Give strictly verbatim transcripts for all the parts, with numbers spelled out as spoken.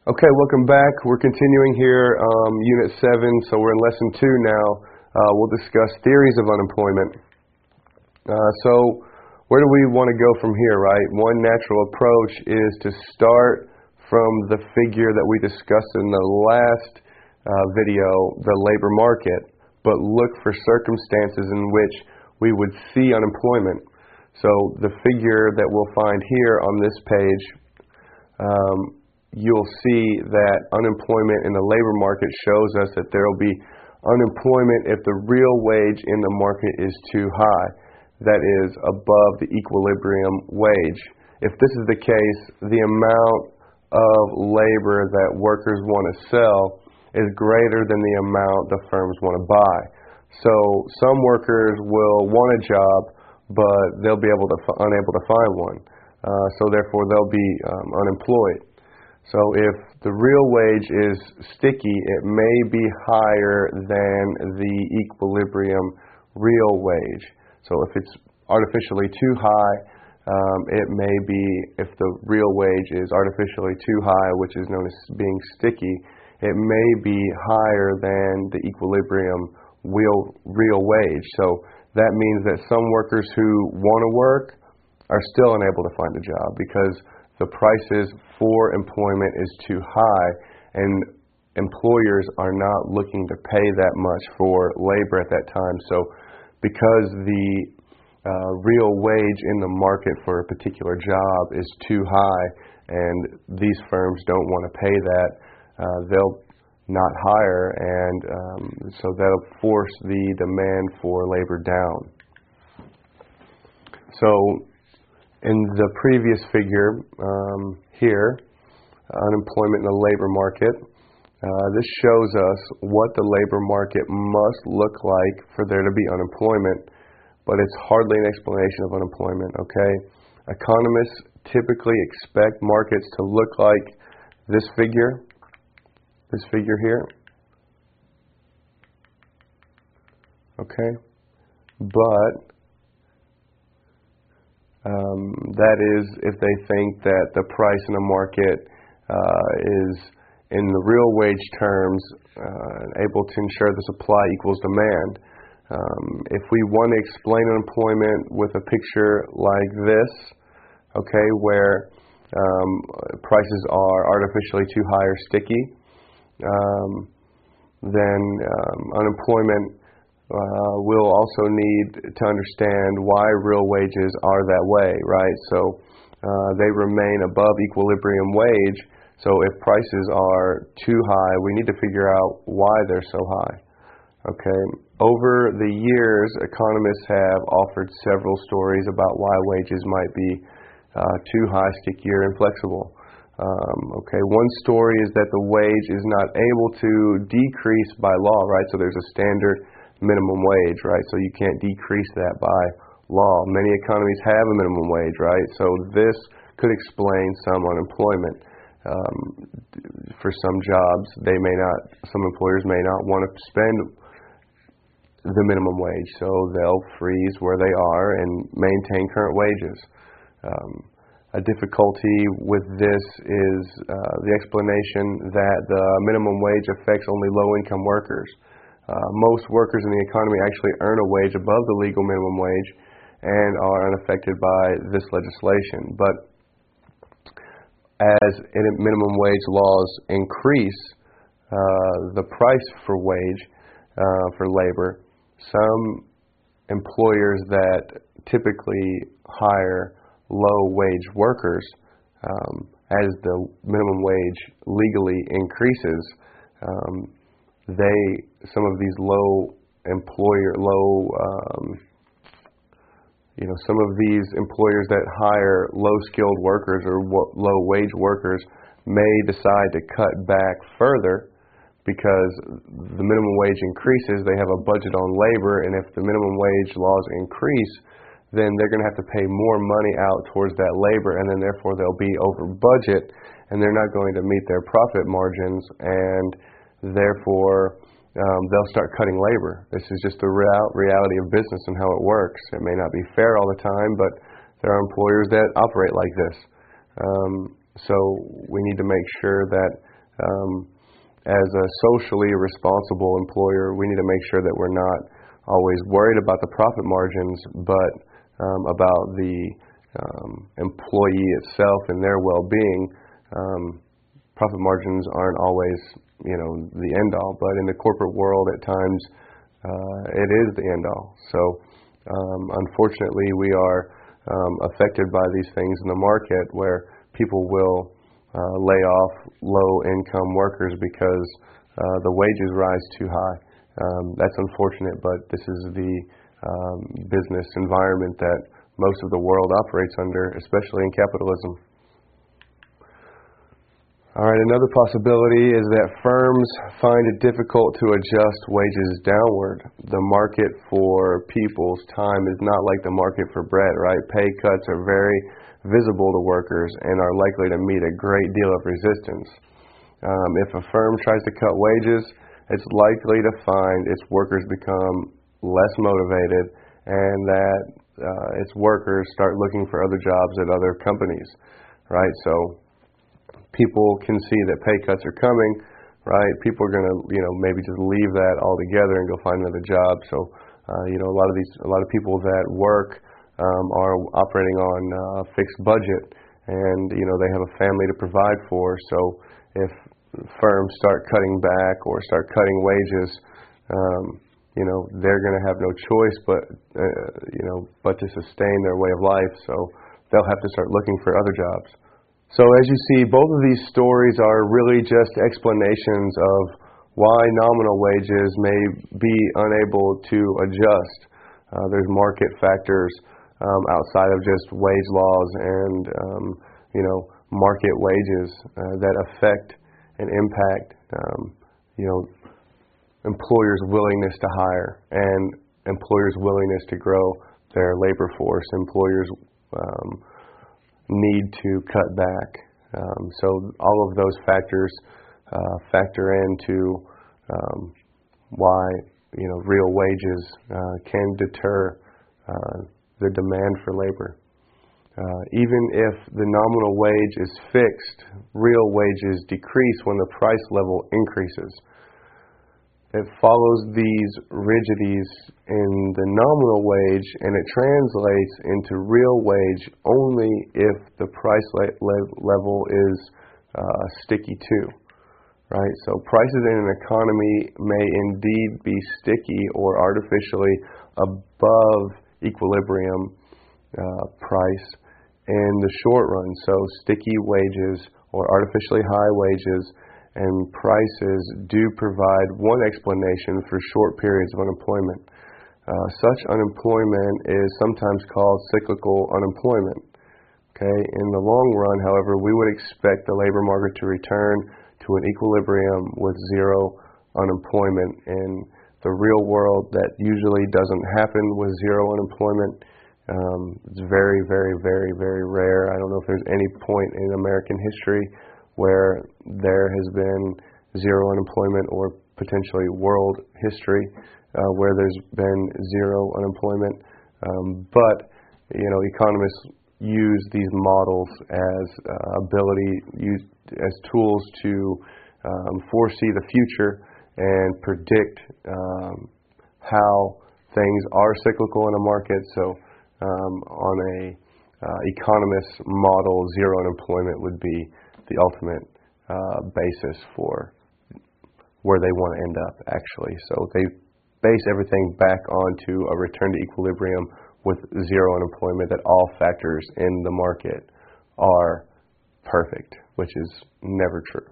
Okay, welcome back. We're continuing here, um, Unit seven, so we're in Lesson two now. Uh, we'll discuss theories of unemployment. Uh, so where do we want to go from here, right? One natural approach is to start from the figure that we discussed in the last uh, video, the labor market, but look for circumstances in which we would see unemployment. So the figure that we'll find here on this page, um, you'll see that unemployment in the labor market shows us that there will be unemployment if the real wage in the market is too high, that is above the equilibrium wage. If this is the case, the amount of labor that workers want to sell is greater than the amount the firms want to buy. So some workers will want a job, but they'll be able to f- unable to find one. Uh, so therefore, they'll be um, unemployed. So if the real wage is sticky, it may be higher than the equilibrium real wage. So if it's artificially too high, um, it may be, if the real wage is artificially too high, which is known as being sticky, it may be higher than the equilibrium real, real wage. So that means that some workers who want to work are still unable to find a job because the prices for employment is too high, and employers are not looking to pay that much for labor at that time. So because the uh, real wage in the market for a particular job is too high and these firms don't want to pay that, uh, they'll not hire, and um, so that'll force the demand for labor down. So in the previous figure um, here, unemployment in the labor market, uh, this shows us what the labor market must look like for there to be unemployment, but it's hardly an explanation of unemployment, okay? Economists typically expect markets to look like this figure, this figure here, okay? But Um, that is if they think that the price in the market uh, is, in the real wage terms, uh, able to ensure the supply equals demand. Um, if we want to explain unemployment with a picture like this, okay, where um, prices are artificially too high or sticky, um, then um, unemployment Uh, we'll also need to understand why real wages are that way, right? So uh, they remain above equilibrium wage. So if prices are too high, we need to figure out why they're so high. Okay. Over the years, economists have offered several stories about why wages might be uh, too high, sticky, or inflexible. Um, okay. One story is that the wage is not able to decrease by law, right? So there's a standard minimum wage, right? So you can't decrease that by law. Many economies have a minimum wage, right? So this could explain some unemployment. Um, for some jobs, they may not, some employers may not want to spend the minimum wage, so they'll freeze where they are and maintain current wages. Um, a difficulty with this is uh, the explanation that the minimum wage affects only low-income workers. Uh, most workers in the economy actually earn a wage above the legal minimum wage and are unaffected by this legislation. But as minimum wage laws increase uh, the price for wage, uh, for labor, some employers that typically hire low-wage workers, um, as the minimum wage legally increases, um, they, some of these low employer, low, um, you know, some of these employers that hire low-skilled workers or w- low-wage workers may decide to cut back further because the minimum wage increases, they have a budget on labor, and if the minimum wage laws increase, then they're going to have to pay more money out towards that labor, and then therefore they'll be over budget, and they're not going to meet their profit margins, and therefore um, they'll start cutting labor. This is just the real, reality of business and how it works. It may not be fair all the time, but there are employers that operate like this. Um, so we need to make sure that um, as a socially responsible employer, we need to make sure that we're not always worried about the profit margins, but um, about the um, employee itself and their well-being. Um, profit margins aren't always, you know, the end-all, but in the corporate world, at times, uh, it is the end-all. So, um, unfortunately, we are um, affected by these things in the market where people will Uh, lay off low-income workers because uh, the wages rise too high. Um, that's unfortunate, but this is the um, business environment that most of the world operates under, especially in capitalism. All right, another possibility is that firms find it difficult to adjust wages downward. The market for people's time is not like the market for bread, right? Pay cuts are very visible to workers and are likely to meet a great deal of resistance. Um, if a firm tries to cut wages, it's likely to find its workers become less motivated and that uh, its workers start looking for other jobs at other companies, right? So people can see that pay cuts are coming, right? People are going to, you know, maybe just leave that altogether and go find another job. So, uh, you know, a lot of these, a lot of people that work Um, are operating on a uh, fixed budget, and you know they have a family to provide for. So if firms start cutting back or start cutting wages, um, you know they're going to have no choice but uh, you know but to sustain their way of life. So they'll have to start looking for other jobs. So as you see, both of these stories are really just explanations of why nominal wages may be unable to adjust. Uh, there's market factors Um, outside of just wage laws and um, you know market wages uh, that affect and impact um, you know employers' willingness to hire and employers' willingness to grow their labor force. Employers um, need to cut back. Um, so all of those factors uh, factor into um, why you know real wages uh, can deter Uh, the demand for labor. Uh, even if the nominal wage is fixed, real wages decrease when the price level increases. It follows these rigidities in the nominal wage, and it translates into real wage only if the price le- le- level is uh, sticky too. Right? So prices in an economy may indeed be sticky or artificially above equilibrium uh, price in the short run. So sticky wages or artificially high wages and prices do provide one explanation for short periods of unemployment. Uh, such unemployment is sometimes called cyclical unemployment. Okay? In the long run, however, we would expect the labor market to return to an equilibrium with zero unemployment. In the real world, that usually doesn't happen with zero unemployment. Um, it's very, very, very, very rare. I don't know if there's any point in American history where there has been zero unemployment, or potentially world history uh, where there's been zero unemployment. Um, but, you know, economists use these models as uh, ability, use as tools to um, foresee the future and predict um, how things are cyclical in a market. So um, on a uh, economist model, zero unemployment would be the ultimate uh, basis for where they want to end up, actually. So they base everything back onto a return to equilibrium with zero unemployment, that all factors in the market are perfect, which is never true.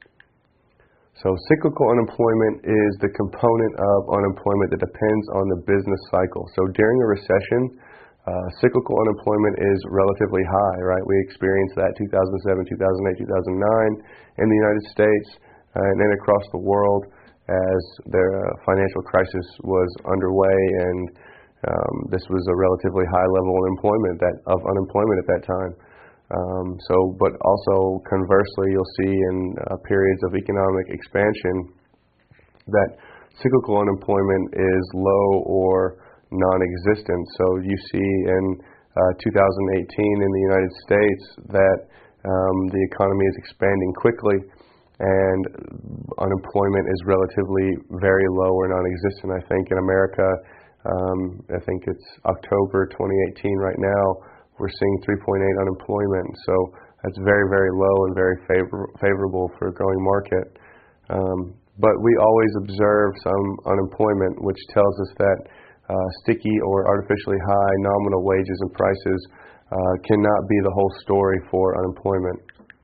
So cyclical unemployment is the component of unemployment that depends on the business cycle. So during a recession, uh, cyclical unemployment is relatively high, right? We experienced that two thousand seven, two thousand eight, two thousand nine in the United States uh, and then across the world as the financial crisis was underway, and um, this was a relatively high level of employment that of unemployment at that time. Um, so, but also conversely, you'll see in uh, periods of economic expansion that cyclical unemployment is low or non-existent. So you see in uh, two thousand eighteen in the United States that um, the economy is expanding quickly, and unemployment is relatively very low or non-existent. I think in America, um, I think it's October twenty eighteen right now, we're seeing three point eight unemployment. So that's very, very low and very favor favorable for a growing market. Um, but we always observe some unemployment, which tells us that uh, sticky or artificially high nominal wages and prices uh, cannot be the whole story for unemployment.